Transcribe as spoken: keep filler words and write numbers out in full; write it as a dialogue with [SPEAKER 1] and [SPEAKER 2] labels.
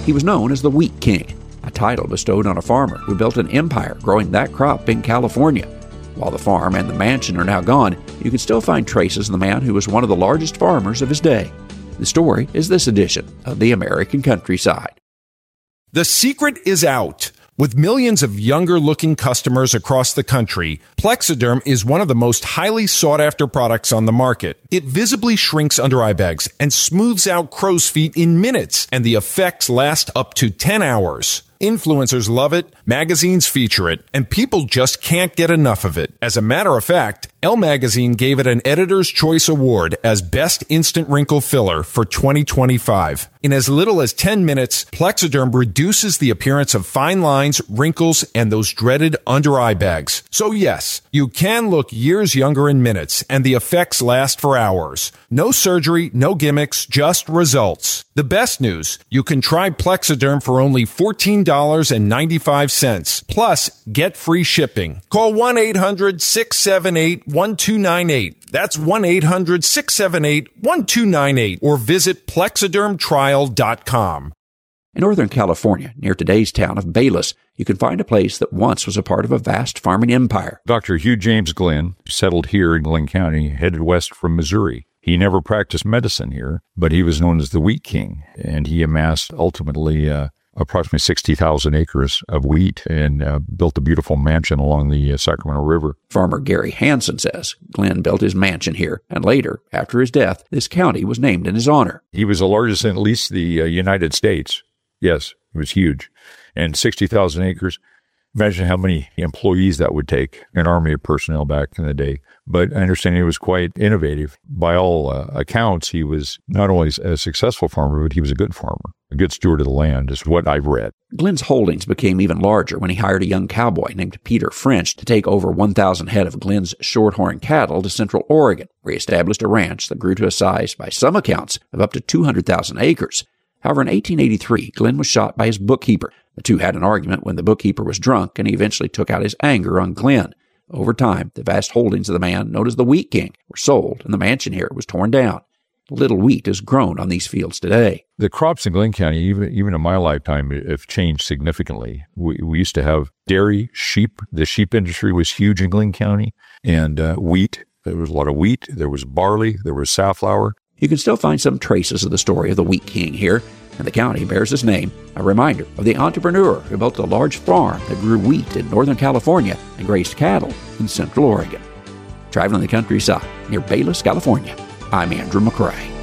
[SPEAKER 1] He was known as the Wheat King, a title bestowed on a farmer who built an empire growing that crop in California. While the farm and the mansion are now gone, you can still find traces of the man who was one of the largest farmers of his day. The story is this edition of The American Countryside.
[SPEAKER 2] The secret is out. With millions of younger-looking customers across the country, Plexaderm is one of the most highly sought-after products on the market. It visibly shrinks under-eye bags and smooths out crow's feet in minutes, and the effects last up to ten hours. Influencers love it, magazines feature it, and people just can't get enough of it. As a matter of fact, Elle Magazine gave it an Editor's Choice Award as Best Instant Wrinkle Filler for twenty twenty-five. In as little as ten minutes, Plexaderm reduces the appearance of fine lines, wrinkles, and those dreaded under-eye bags. So yes, you can look years younger in minutes, and the effects last for hours. No surgery, no gimmicks, just results. The best news, you can try Plexaderm for only fourteen dollars and ninety-five cents. Plus, get free shipping. Call one eight hundred six seven eight one two nine eight. That's one eight hundred six seven eight one two nine eight. Or visit Plexaderm Trial dot com.
[SPEAKER 1] In Northern California, near today's town of Bayless, you can find a place that once was a part of a vast farming empire.
[SPEAKER 3] Doctor Hugh James Glenn settled here in Glenn County, headed west from Missouri. He never practiced medicine here, but he was known as the Wheat King, and he amassed ultimately uh, approximately sixty thousand acres of wheat and uh, built a beautiful mansion along the uh, Sacramento River.
[SPEAKER 1] Farmer Gary Hansen says Glenn built his mansion here, and later, after his death, this county was named in his honor.
[SPEAKER 3] He was the largest in at least the uh, United States. Yes, it was huge. And sixty thousand acres. Imagine how many employees that would take, an army of personnel back in the day. But I understand he was quite innovative. By all uh, accounts, he was not only a successful farmer, but he was a good farmer, a good steward of the land, is what I've read.
[SPEAKER 1] Glenn's holdings became even larger when he hired a young cowboy named Peter French to take over one thousand head of Glenn's shorthorn cattle to Central Oregon, where he established a ranch that grew to a size, by some accounts, of up to two hundred thousand acres. However, in eighteen eighty-three, Glenn was shot by his bookkeeper. The two had an argument when the bookkeeper was drunk, and he eventually took out his anger on Glenn. Over time, the vast holdings of the man known as the Wheat King were sold, and the mansion here was torn down. Little wheat is grown on these fields today.
[SPEAKER 3] The crops in Glenn County, even even in my lifetime, have changed significantly. We, we used to have dairy, sheep. The sheep industry was huge in Glenn County, and uh, wheat. There was a lot of wheat. There was barley. There was safflower.
[SPEAKER 1] You can still find some traces of the story of the Wheat King here, and the county bears his name, a reminder of the entrepreneur who built a large farm that grew wheat in Northern California and grazed cattle in Central Oregon. Traveling the countryside near Bayless, California, I'm Andrew McCrae.